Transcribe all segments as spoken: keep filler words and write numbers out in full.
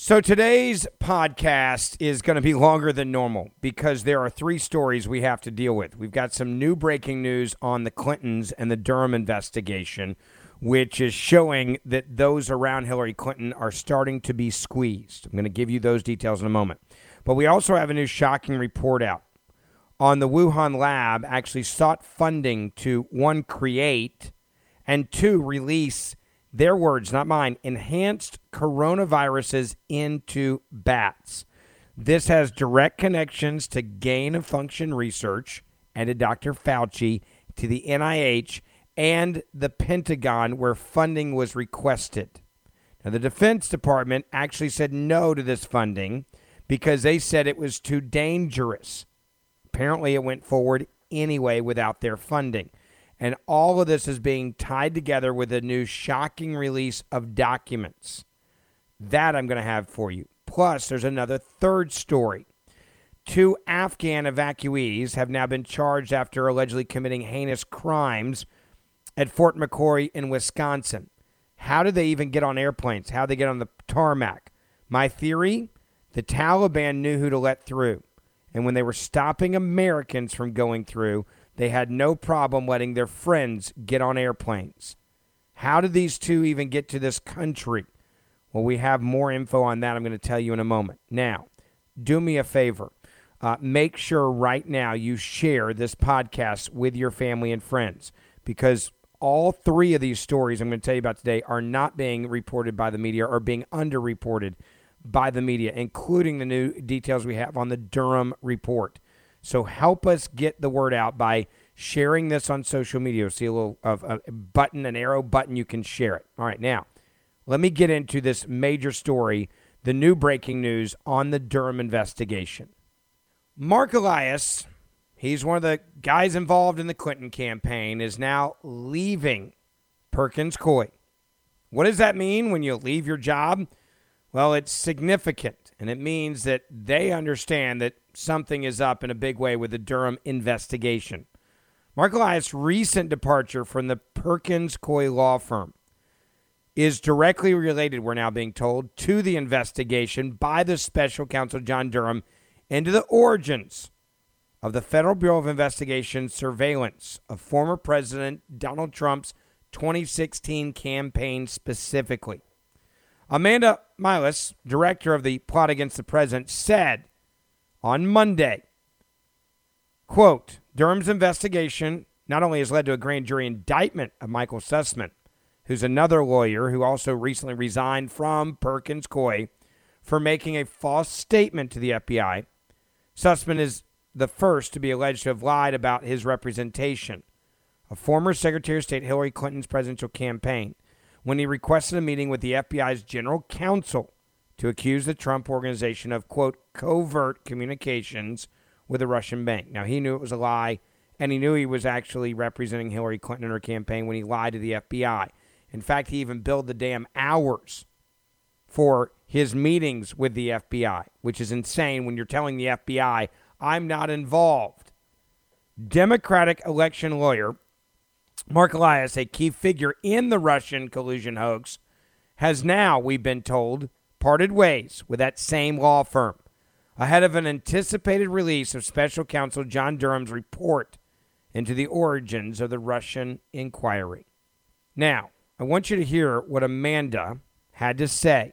So today's podcast is going to be longer than normal because there are three stories we have to deal with. We've got some new breaking news on the Clintons and the Durham investigation, which is showing that those around Hillary Clinton are starting to be squeezed. I'm going to give you those details in a moment. But we also have a new shocking report out on the Wuhan lab actually sought funding to, one, create, and two, release, their words, not mine, enhanced coronaviruses into bats. This has direct connections to gain of function research and to Doctor Fauci, to the N I H, and the Pentagon, where funding was requested. Now, the Defense Department actually said no to this funding because they said it was too dangerous. Apparently, it went forward anyway without their funding. And all of this is being tied together with a new shocking release of documents. That I'm going to have for you. Plus, there's another third story. Two Afghan evacuees have now been charged after allegedly committing heinous crimes at Fort McCoy in Wisconsin. How did they even get on airplanes? How did they get on the tarmac? My theory, the Taliban knew who to let through. And when they were stopping Americans from going through, they had no problem letting their friends get on airplanes. How did these two even get to this country? Well, we have more info on that I'm going to tell you in a moment. Now, do me a favor. Uh, make sure right now you share this podcast with your family and friends, because all three of these stories I'm going to tell you about today are not being reported by the media or being underreported by the media, including the new details we have on the Durham report. So help us get the word out by sharing this on social media. See a little of a button, an arrow button, you can share it. All right, now, let me get into this major story, the new breaking news on the Durham investigation. Mark Elias, he's one of the guys involved in the Clinton campaign, is now leaving Perkins Coie. What does that mean when you leave your job? Well, it's significant, and it means that they understand that something is up in a big way with the Durham investigation. Mark Elias' recent departure from the Perkins Coie law firm is directly related, we're now being told, to the investigation by the special counsel John Durham into the origins of the Federal Bureau of Investigation surveillance of former President Donald Trump's twenty sixteen campaign specifically. Amanda Milas, director of the Plot Against the President, said on Monday, quote, Durham's investigation not only has led to a grand jury indictment of Michael Sussman, who's another lawyer who also recently resigned from Perkins Coie for making a false statement to the F B I. Sussman is the first to be alleged to have lied about his representation of former Secretary of State Hillary Clinton's presidential campaign when he requested a meeting with the F B I's general counsel to accuse the Trump organization of, quote, covert communications with a Russian bank. Now, he knew it was a lie, and he knew he was actually representing Hillary Clinton in her campaign when he lied to the F B I. In fact, he even billed the damn hours for his meetings with the F B I, which is insane when you're telling the F B I, I'm not involved. Democratic election lawyer Mark Elias, a key figure in the Russian collusion hoax, has now, we've been told, parted ways with that same law firm ahead of an anticipated release of special counsel John Durham's report into the origins of the Russian inquiry. Now, I want you to hear what Amanda had to say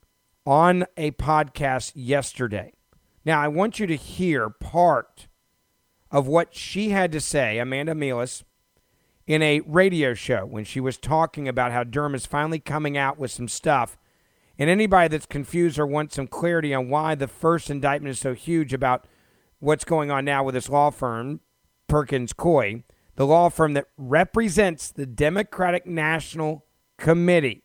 on a podcast yesterday. Now, I want you to hear part of what she had to say, Amanda Milas, in a radio show when she was talking about how Durham is finally coming out with some stuff. And anybody that's confused or wants some clarity on why the first indictment is so huge about what's going on now with this law firm, Perkins Coie, the law firm that represents the Democratic National Committee.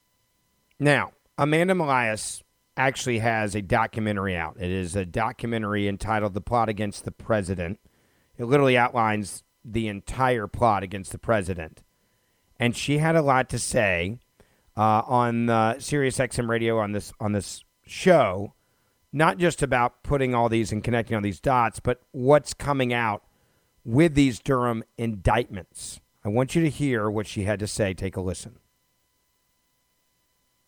Now, Amanda Milas actually has a documentary out. It is a documentary entitled The Plot Against the President. It literally outlines the entire plot against the president. And she had a lot to say uh, on uh, Sirius X M radio on this on this show, not just about putting all these and connecting all these dots, but what's coming out with these Durham indictments. I want you to hear what she had to say. Take a listen.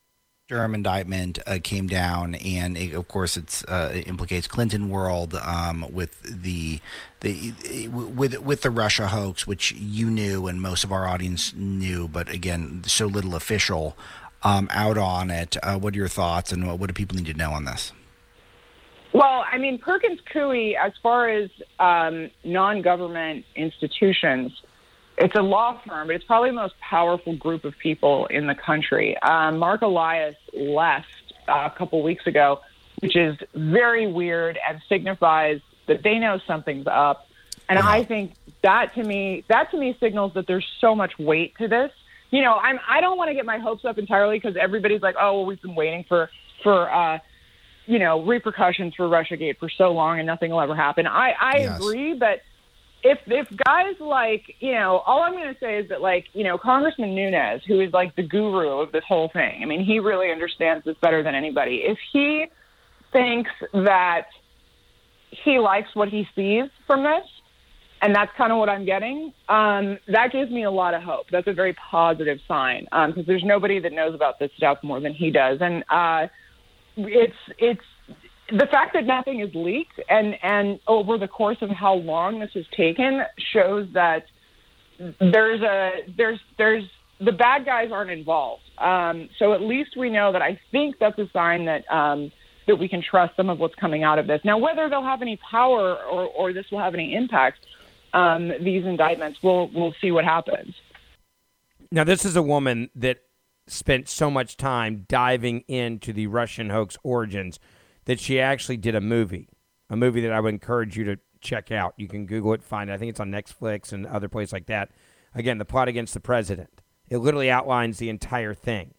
Durham indictment uh, came down, and it, of course, it's uh, it implicates Clinton world um, with the the with with the Russia hoax, which you knew and most of our audience knew, but again, so little official um, out on it. Uh, what are your thoughts, and what, what do people need to know on this? Well, I mean, Perkins Coie, as far as um, non-government institutions, it's a law firm, but it's probably the most powerful group of people in the country. Um, Mark Elias left uh, a couple weeks ago, which is very weird and signifies that they know something's up. And yeah. I think that to me, that to me signals that there's so much weight to this. You know, I'm, I don't want to get my hopes up entirely because everybody's like, oh, well, we've been waiting for, for, uh, you know, repercussions for Russiagate for so long and nothing will ever happen. I, I yes. agree, but if if guys like, you know, all I'm going to say is that, like, you know, Congressman Nunes, who is like the guru of this whole thing, I mean, he really understands this better than anybody. If he thinks that he likes what he sees from this, and that's kind of what I'm getting, um, that gives me a lot of hope. That's a very positive sign because um, there's nobody that knows about this stuff more than he does. And uh, it's it's the fact that nothing is leaked and, and over the course of how long this has taken shows that there's a there's there's the bad guys aren't involved. Um, so at least we know that. I think that's a sign that um, that we can trust some of what's coming out of this. Now, whether they'll have any power or, or this will have any impact, um, these indictments, we'll we'll see what happens. Now, this is a woman that spent so much time diving into the Russian hoax origins that she actually did a movie, a movie that I would encourage you to check out. You can Google it, find it. I think it's on Netflix and other places like that. Again, The Plot Against the President. It literally outlines the entire thing.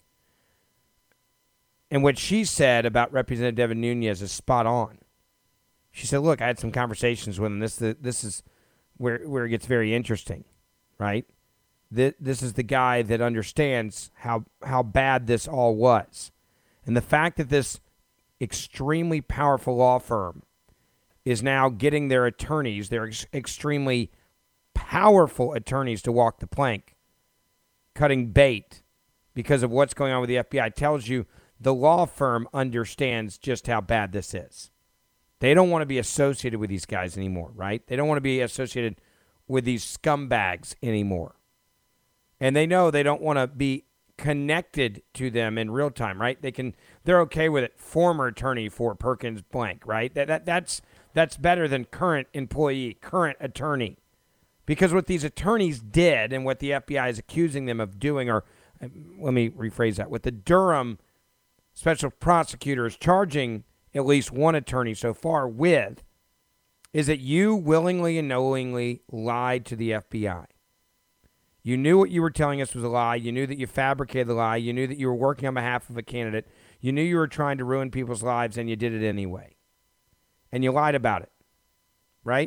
And what she said about Representative Devin Nunes is spot on. She said, look, I had some conversations with him. This, this is where, where it gets very interesting, right? This is the guy that understands how, how bad this all was. And the fact that this extremely powerful law firm is now getting their attorneys, their ex- extremely powerful attorneys, to walk the plank, cutting bait because of what's going on with the F B I, tells you the law firm understands just how bad this is. They don't want to be associated with these guys anymore, right? They don't want to be associated with these scumbags anymore. And they know they don't want to be connected to them in real time, right? They can, they're okay with it. Former attorney for Perkins blank, right? That, that that's that's better than current employee, current attorney, because what these attorneys did and what the F B I is accusing them of doing, or let me rephrase that, what the Durham special prosecutor is charging at least one attorney so far with, is that you willingly and knowingly lied to the F B I. You knew what you were telling us was a lie. You knew that you fabricated the lie. You knew that you were working on behalf of a candidate. You knew you were trying to ruin people's lives, and you did it anyway. And you lied about it, right?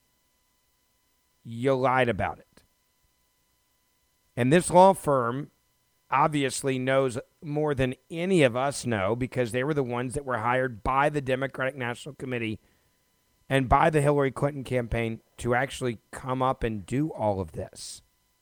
You lied about it. And this law firm obviously knows more than any of us know, because they were the ones that were hired by the Democratic National Committee and by the Hillary Clinton campaign to actually come up and do all of this.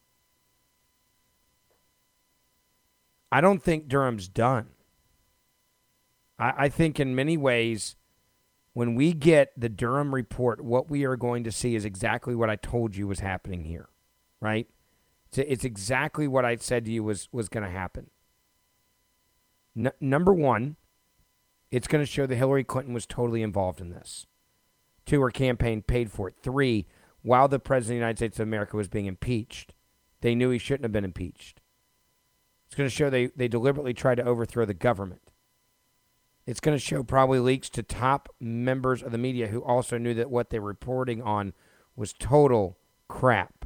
I don't think Durham's done. I, I think in many ways, when we get the Durham report, what we are going to see is exactly what I told you was happening here, right? It's, it's exactly what I said to you was, was going to happen. N- number one, it's going to show that Hillary Clinton was totally involved in this. Two, her campaign paid for it. Three, while the President of the United States of America was being impeached, they knew he shouldn't have been impeached. It's going to show they, they deliberately tried to overthrow the government. It's going to show probably leaks to top members of the media who also knew that what they were reporting on was total crap.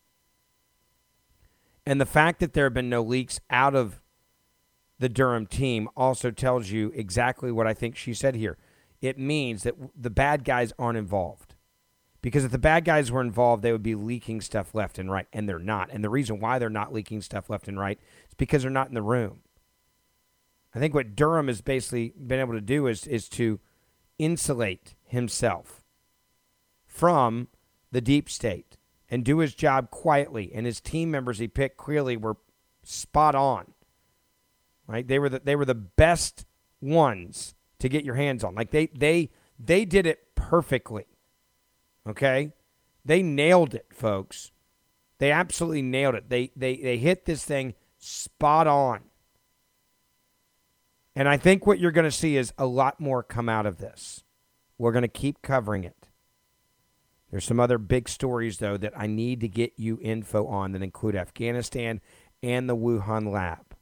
And the fact that there have been no leaks out of the Durham team also tells you exactly what I think she said here. It means that the bad guys aren't involved. Because if the bad guys were involved, they would be leaking stuff left and right, and they're not. And the reason why they're not leaking stuff left and right is because they're not in the room. I think what Durham has basically been able to do is, is to insulate himself from the deep state and do his job quietly. And his team members he picked clearly were spot on. right? They were the, they were the best ones to get your hands on. Like they they they did it perfectly. Okay? They nailed it, folks. They absolutely nailed it. They they they hit this thing spot on. And I think what you're going to see is a lot more come out of this. We're going to keep covering it. There's some other big stories, though, that I need to get you info on that include Afghanistan and the Wuhan lab.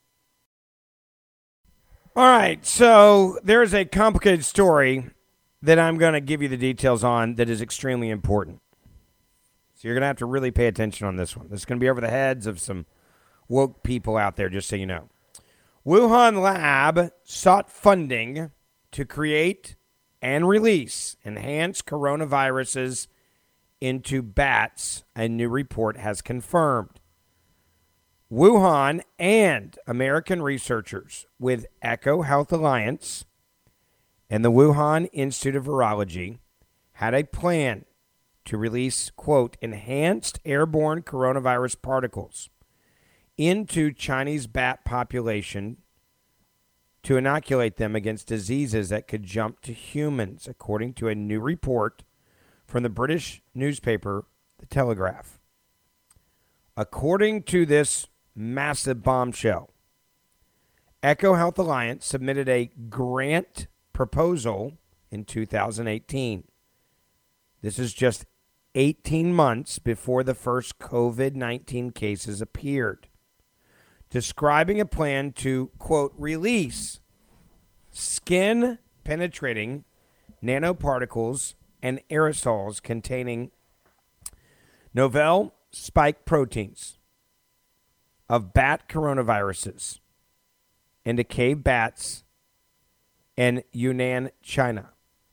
All right, so there's a complicated story that I'm going to give you the details on that is extremely important. So you're going to have to really pay attention on this one. This is going to be over the heads of some woke people out there, just so you know. Wuhan lab sought funding to create and release enhanced coronaviruses into bats, a new report has confirmed. Wuhan and American researchers with Echo Health Alliance and the Wuhan Institute of Virology had a plan to release, quote, enhanced airborne coronavirus particles into Chinese bat population to inoculate them against diseases that could jump to humans, according to a new report from the British newspaper, The Telegraph. According to this massive bombshell, Echo Health Alliance submitted a grant proposal in two thousand eighteen. This is just eighteen months before the first covid nineteen cases appeared, describing a plan to, quote, release skin-penetrating nanoparticles and aerosols containing novel spike proteins of bat coronaviruses into cave bats in Yunnan, China.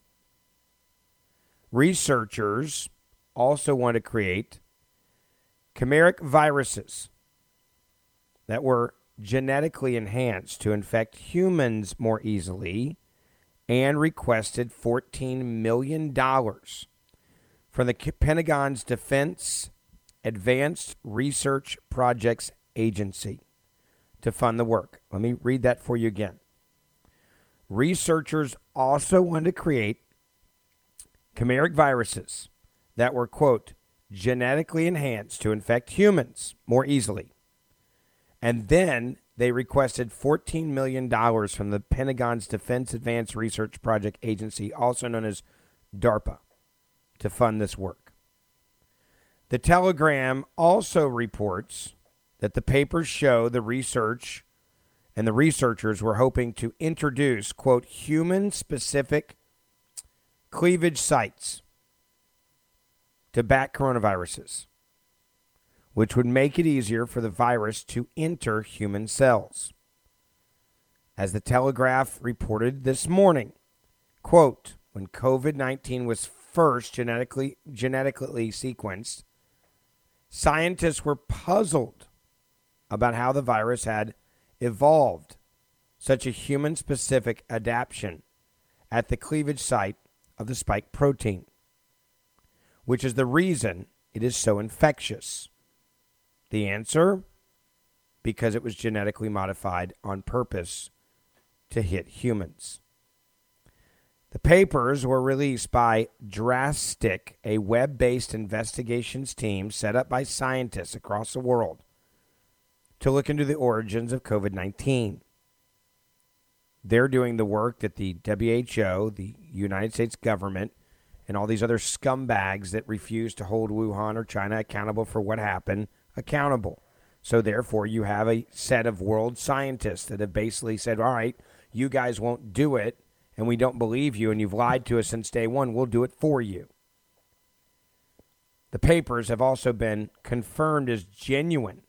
Researchers also want to create chimeric viruses that were genetically enhanced to infect humans more easily and requested fourteen million dollars from the Pentagon's Defense Advanced Research Projects Agency to fund the work. Let me read that for you again. Researchers also want to create chimeric viruses that were, quote, genetically enhanced to infect humans more easily. And then they requested fourteen million dollars from the Pentagon's Defense Advanced Research Project Agency, also known as DARPA, to fund this work. The Telegram also reports that the papers show the research and the researchers were hoping to introduce, quote, human-specific cleavage sites to bat coronaviruses, which would make it easier for the virus to enter human cells. As the Telegraph reported this morning, quote, when covid nineteen was first genetically genetically sequenced, scientists were puzzled about how the virus had evolved such a human-specific adaptation at the cleavage site of the spike protein, which is the reason it is so infectious. The answer? Because it was genetically modified on purpose to hit humans. The papers were released by Drastic, a web-based investigations team set up by scientists across the world to look into the origins of covid nineteen. They're doing the work that the W H O, the United States government, and all these other scumbags that refuse to hold Wuhan or China accountable for what happened, accountable. So therefore, you have a set of world scientists that have basically said, all right, you guys won't do it, and we don't believe you, and you've lied to us since day one. We'll do it for you. The papers have also been confirmed as genuine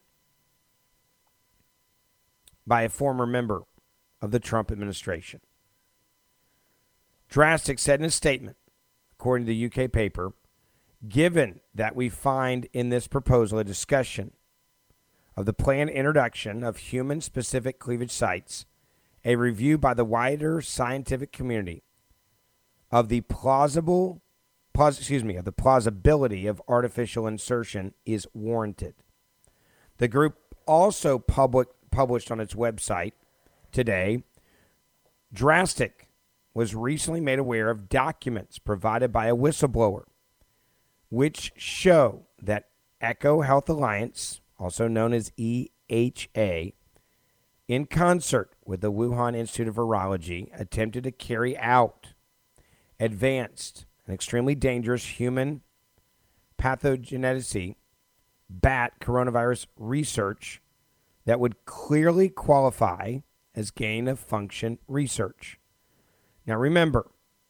by a former member of the Trump administration. Drastic said in a statement, according to the U K paper, given that we find in this proposal a discussion of the planned introduction of human-specific cleavage sites, a review by the wider scientific community of the plausible, plaus, excuse me, of the plausibility of artificial insertion is warranted. The group also public, published on its website today, Drastic was recently made aware of documents provided by a whistleblower, which show that Echo Health Alliance, also known as E H A, in concert with the Wuhan Institute of Virology, attempted to carry out advanced and extremely dangerous human pathogenicity bat coronavirus research that would clearly qualify as gain-of-function research. Now remember,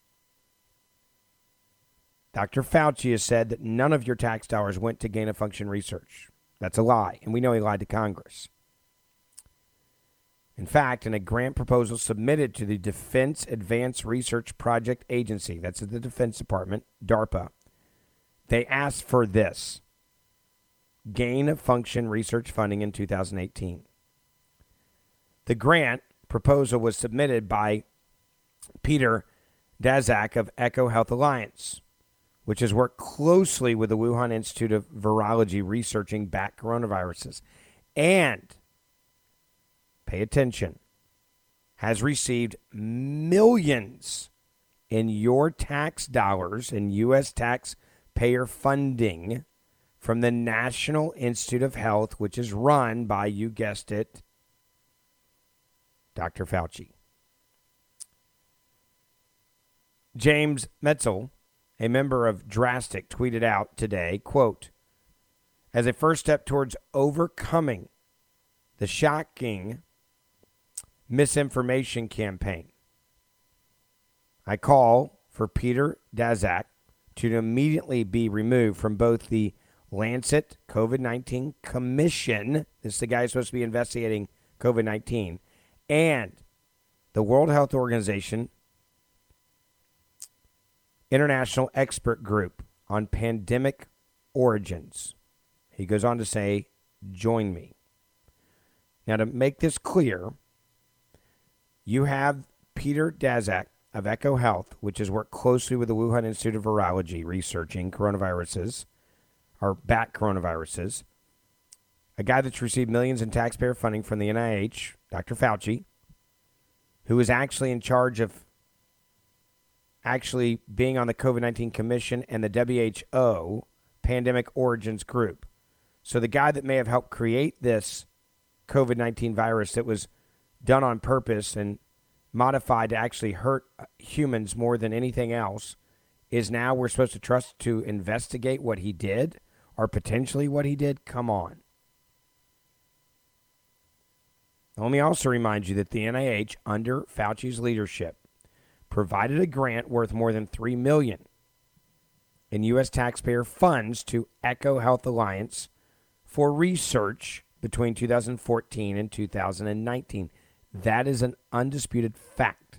Doctor Fauci has said that none of your tax dollars went to gain-of-function research. That's a lie, and we know he lied to Congress. In fact, in a grant proposal submitted to the Defense Advanced Research Project Agency, that's the Defense Department, DARPA, they asked for this: gain-of-function research funding in two thousand eighteen. The grant proposal was submitted by Peter Daszak of Echo Health Alliance, which has worked closely with the Wuhan Institute of Virology researching bat coronaviruses, and, pay attention, has received millions in your tax dollars and U S taxpayer funding from the National Institute of Health, which is run by, you guessed it, Doctor Fauci. James Metzel, a member of Drastic, tweeted out today, quote, as a first step towards overcoming the shocking misinformation campaign, I call for Peter Daszak to immediately be removed from both the Lancet COVID nineteen Commission, this is the guy who's supposed to be investigating COVID nineteen, and the World Health Organization International Expert Group on Pandemic Origins. He goes on to say, join me. Now, to make this clear, you have Peter Daszak of Echo Health, which has worked closely with the Wuhan Institute of Virology researching coronaviruses, or bat coronaviruses, a guy that's received millions in taxpayer funding from the N I H, Doctor Fauci, who is actually in charge of actually being on the COVID nineteen Commission and the W H O Pandemic Origins Group. So the guy that may have helped create this COVID nineteen virus that was done on purpose and modified to actually hurt humans more than anything else is now we're supposed to trust to investigate what he did or potentially what he did? Come on. Let me also remind you that the N I H, under Fauci's leadership, provided a grant worth more than three million dollars in U S taxpayer funds to Echo Health Alliance for research between two thousand fourteen and two thousand nineteen. That is an undisputed fact.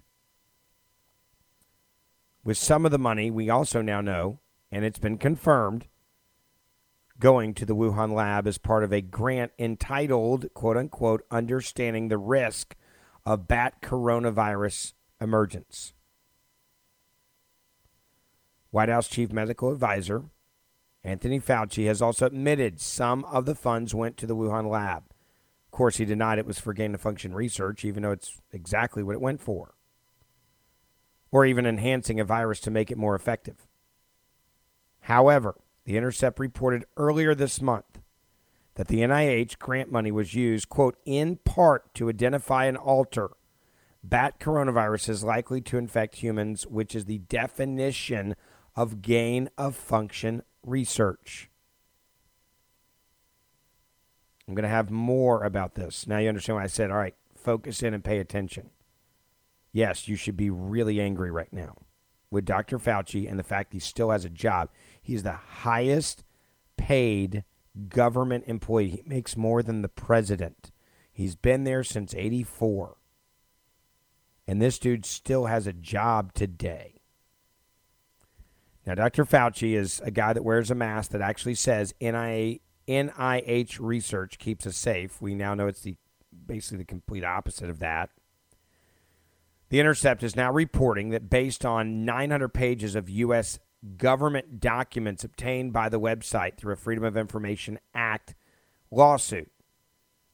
With some of the money, we also now know, and it's been confirmed, going to the Wuhan lab as part of a grant entitled, quote-unquote, Understanding the Risk of Bat Coronavirus Emergence. White House Chief Medical Advisor Anthony Fauci has also admitted some of the funds went to the Wuhan lab. Of course, he denied it was for gain-of-function research, even though it's exactly what it went for, or even enhancing a virus to make it more effective. However, The Intercept reported earlier this month that the N I H grant money was used, quote, in part to identify and alter bat coronaviruses likely to infect humans, which is the definition of gain-of-function research. I'm going to have more about this. Now you understand why I said, all right, focus in and pay attention. Yes, you should be really angry right now with Doctor Fauci and the fact he still has a job. He's the highest paid government employee. He makes more than the president. He's been there since eighty-four. And this dude still has a job today. Now, Doctor Fauci is a guy that wears a mask that actually says N I H research keeps us safe. We now know it's the basically the complete opposite of that. The Intercept is now reporting that based on nine hundred pages of U S government documents obtained by the website through a Freedom of Information Act lawsuit,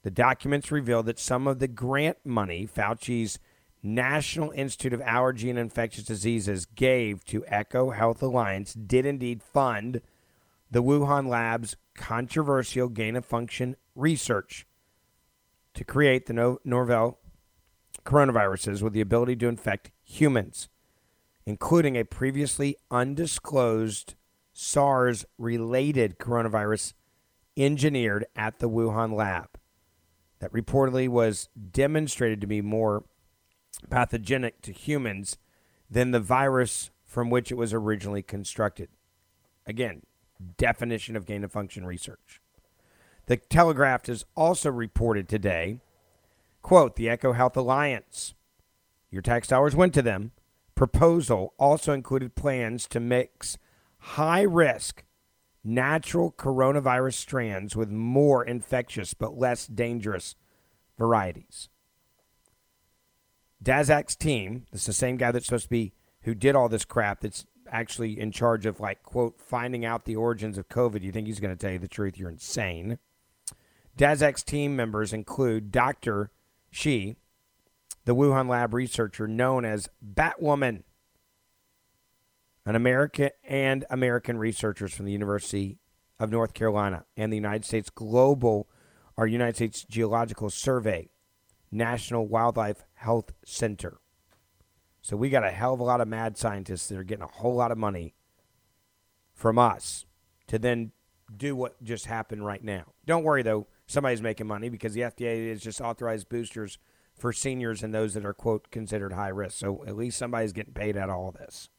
The documents revealed that some of the grant money Fauci's National Institute of Allergy and Infectious Diseases gave to Echo Health Alliance did indeed fund the Wuhan lab's controversial gain-of-function research to create the no- novel coronaviruses with the ability to infect humans, including a previously undisclosed SARS-related coronavirus engineered at the Wuhan lab that reportedly was demonstrated to be more pathogenic to humans than the virus from which it was originally constructed. Again, definition of gain-of-function research. The Telegraph has also reported today, quote, the Echo Health Alliance, your tax dollars went to them, proposal also included plans to mix high-risk natural coronavirus strands with more infectious but less dangerous varieties. Daszak's team, this is the same guy that's supposed to be, who did all this crap, that's actually in charge of, like, quote, finding out the origins of COVID. You think he's going to tell you the truth? You're insane. Daszak's team members include Doctor Shi, the Wuhan lab researcher known as Batwoman, an American and American researchers from the University of North Carolina and the United States Global, or United States Geological Survey, National Wildlife Health Center. So we got a hell of a lot of mad scientists that are getting a whole lot of money from us to then do what just happened right now. Don't worry, though. Somebody's making money because the F D A has just authorized boosters for seniors and those that are, quote, considered high risk. So at least somebody's getting paid out of all this.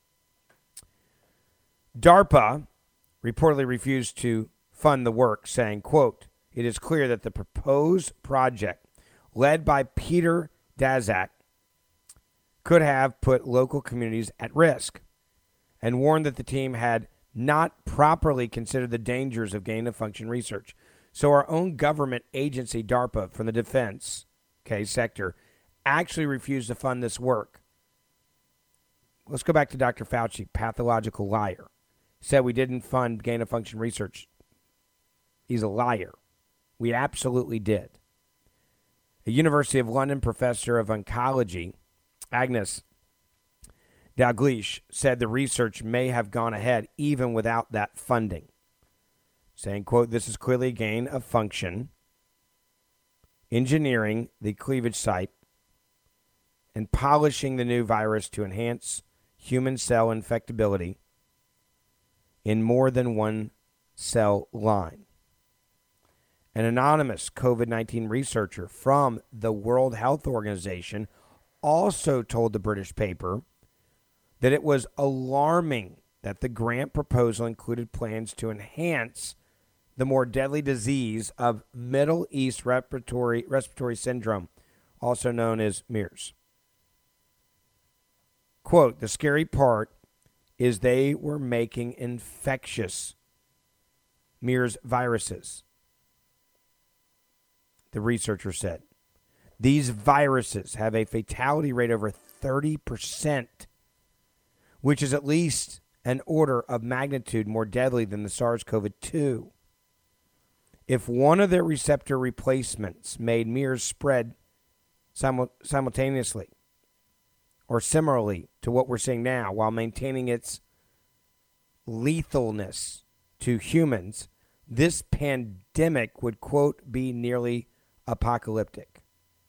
DARPA reportedly refused to fund the work, saying, quote, it is clear that the proposed project led by Peter Daszak could have put local communities at risk, and warned that the team had not properly considered the dangers of gain-of-function research. So our own government agency, DARPA, from the defense okay, sector, actually refused to fund this work. Let's go back to Doctor Fauci, pathological liar. Said we didn't fund gain-of-function research. He's a liar. We absolutely did. A University of London professor of oncology, Agnes Dalgleish, said the research may have gone ahead even without that funding, saying, quote, this is clearly a gain of function, engineering the cleavage site, and polishing the new virus to enhance human cell infectability in more than one cell line. An anonymous COVID nineteen researcher from the World Health Organization also told the British paper that it was alarming that the grant proposal included plans to enhance the more deadly disease of Middle East respiratory respiratory syndrome, also known as MERS. Quote, the scary part is they were making infectious MERS viruses, the researcher said. These viruses have a fatality rate over thirty percent, which is at least an order of magnitude more deadly than the SARS-C o V two. If one of their receptor replacements made MERS spread simul- simultaneously or similarly to what we're seeing now while maintaining its lethalness to humans, this pandemic would, quote, be nearly apocalyptic.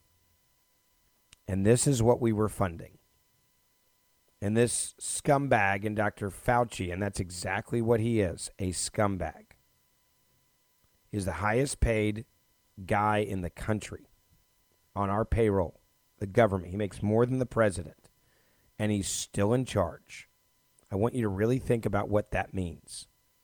And this is what we were funding. And this scumbag in Doctor Fauci, and that's exactly what he is, a scumbag, is the highest paid guy in the country on our payroll, the government. He makes more than the president, and he's still in charge. I want you to really think about what that means.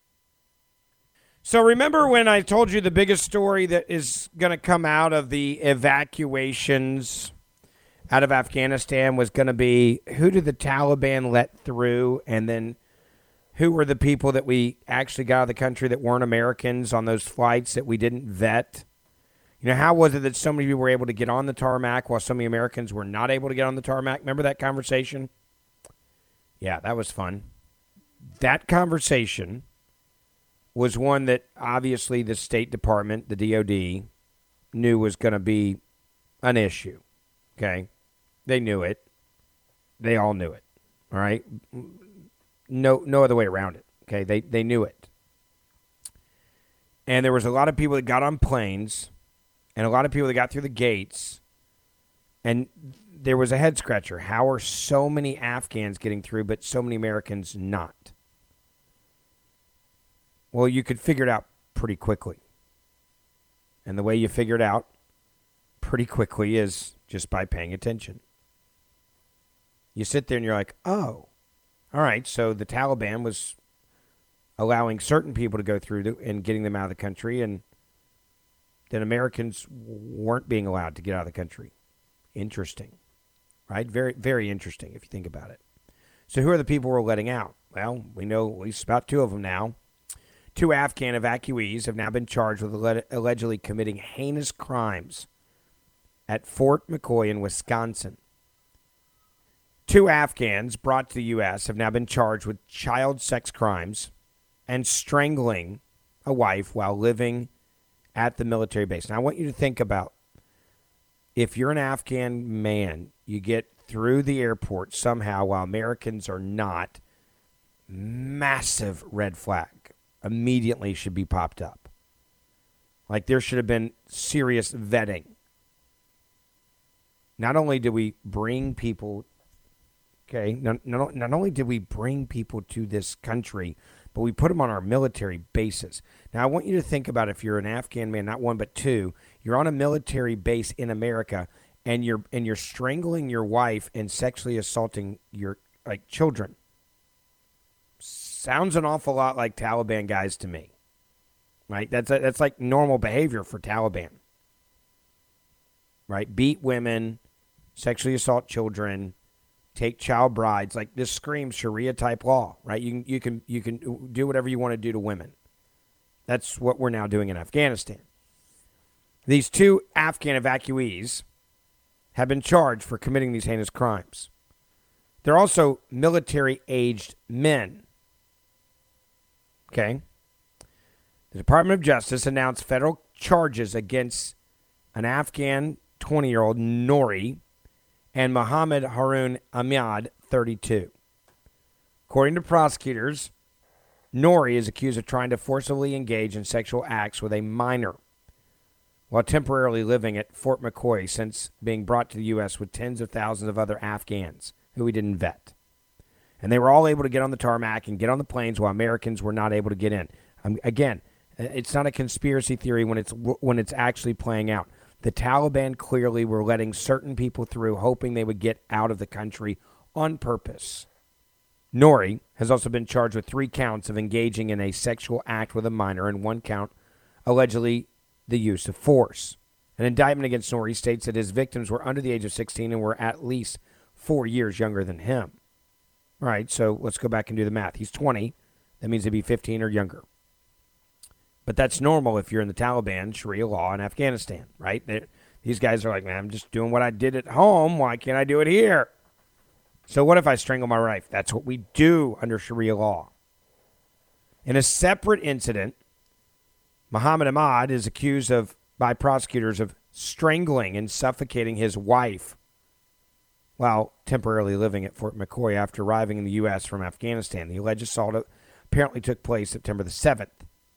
So remember when I told you the biggest story that is going to come out of the evacuations out of Afghanistan was going to be who did the Taliban let through, and then who were the people that we actually got out of the country that weren't Americans on those flights that we didn't vet? You know, how was it that so many people were able to get on the tarmac while so many Americans were not able to get on the tarmac? Remember that conversation? Yeah, that was fun. That conversation was one that obviously the State Department, the D O D, knew was going to be an issue. Okay? They knew it. They all knew it. All right? No no other way around it. Okay? They they knew it. And there was a lot of people that got on planes and a lot of people that got through the gates, and there was a head scratcher. How are so many Afghans getting through but so many Americans not? Well, you could figure it out pretty quickly. And the way you figure it out pretty quickly is just by paying attention. You sit there and you're like, oh, all right, so the Taliban was allowing certain people to go through the, and getting them out of the country, and then Americans weren't being allowed to get out of the country. Interesting, right? Very, very interesting if you think about it. So who are the people we're letting out? Well, we know at least about two of them now. Two Afghan evacuees have now been charged with allegedly committing heinous crimes at Fort McCoy in Wisconsin. Two Afghans brought to the U S have now been charged with child sex crimes and strangling a wife while living at the military base. Now, I want you to think about, if you're an Afghan man, you get through the airport somehow while Americans are not, massive red flag. Immediately should be popped up. Like, there should have been serious vetting. Not only did we bring people, okay, not, not, not only did we bring people to this country, but we put them on our military bases. Now, I want you to think about, if you're an Afghan man, not one but two, you're on a military base in America, and you're and you're strangling your wife and sexually assaulting your like children. Sounds an awful lot like Taliban guys to me, right? That's a, that's like normal behavior for Taliban, right? Beat women, sexually assault children, take child brides. Like, this screams Sharia type law, right? You can you can you can do whatever you want to do to women. That's what we're now doing in Afghanistan. These two Afghan evacuees have been charged for committing these heinous crimes. They're also military-aged men. Okay? The Department of Justice announced federal charges against an Afghan twenty-year-old, Nouri, and Mohammed Harun Ahmad, thirty-two. According to prosecutors, Nouri is accused of trying to forcibly engage in sexual acts with a minor while temporarily living at Fort McCoy since being brought to the U S with tens of thousands of other Afghans who he didn't vet. And they were all able to get on the tarmac and get on the planes while Americans were not able to get in. Um, again, it's not a conspiracy theory when it's when it's actually playing out. The Taliban clearly were letting certain people through, hoping they would get out of the country on purpose. Nouri has also been charged with three counts of engaging in a sexual act with a minor, and one count allegedly the use of force. An indictment against Nouri states that his victims were under the age of sixteen and were at least four years younger than him. All right, so let's go back and do the math. He's twenty. That means he'd be fifteen or younger. But that's normal if you're in the Taliban, Sharia law in Afghanistan, right? They're, these guys are like, man, I'm just doing what I did at home. Why can't I do it here? So what if I strangle my wife? That's what we do under Sharia law. In a separate incident, Mohammed Ahmad is accused of, by prosecutors, of strangling and suffocating his wife while temporarily living at Fort McCoy after arriving in the U S from Afghanistan. The alleged assault apparently took place September the seventh.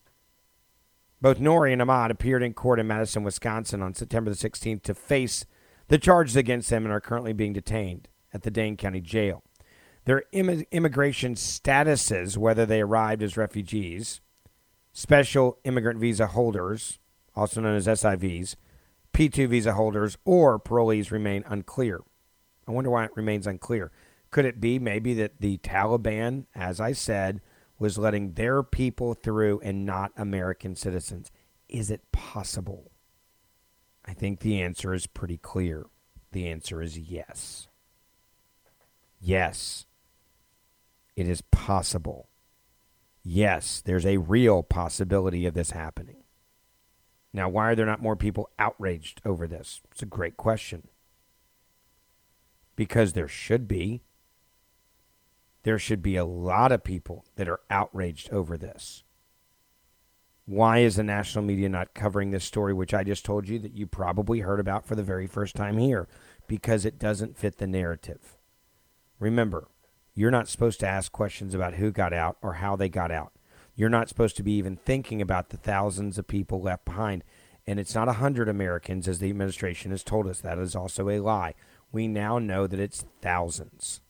Both Nouri and Ahmad appeared in court in Madison, Wisconsin on September the sixteenth to face the charges against them and are currently being detained at the Dane County Jail. Their Im- immigration statuses, whether they arrived as refugees, special immigrant visa holders, also known as S I Vs, P two visa holders, or parolees remain unclear. I wonder why it remains unclear. Could it be maybe that the Taliban, as I said, was letting their people through and not American citizens? Is it possible? I think the answer is pretty clear. The answer is yes. Yes, it is possible. Yes, there's a real possibility of this happening. Now, why are there not more people outraged over this? It's a great question. Because there should be. There should be a lot of people that are outraged over this. Why is the national media not covering this story, which I just told you that you probably heard about for the very first time here? Because it doesn't fit the narrative. Remember, you're not supposed to ask questions about who got out or how they got out. You're not supposed to be even thinking about the thousands of people left behind. And it's not one hundred Americans, as the administration has told us. That is also a lie. We now know that it's thousands.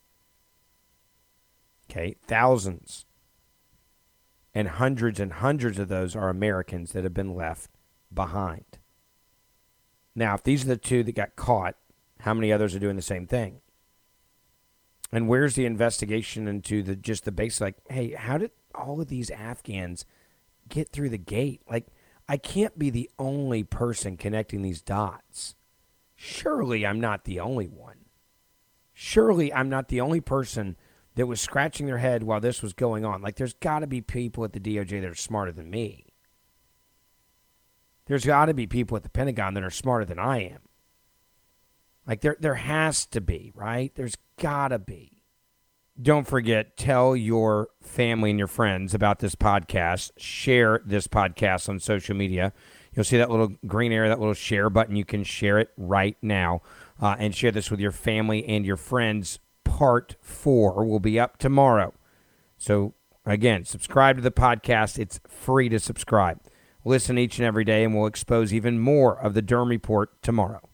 Okay, thousands. And hundreds and hundreds of those are Americans that have been left behind. Now, if these are the two that got caught, how many others are doing the same thing? And where's the investigation into the just the basic, like, hey, how did all of these Afghans get through the gate? Like, I can't be the only person connecting these dots. Surely I'm not the only one. Surely I'm not the only person that was scratching their head while this was going on. Like, there's got to be people at the D O J that are smarter than me. There's got to be people at the Pentagon that are smarter than I am. Like, there, there has to be, right? There's got to be. Don't forget, tell your family and your friends about this podcast. Share this podcast on social media. You'll see that little green area, that little share button. You can share it right now uh, and share this with your family and your friends. Part four will be up tomorrow. So, again, subscribe to the podcast. It's free to subscribe. Listen each and every day, and we'll expose even more of the Durham Report tomorrow.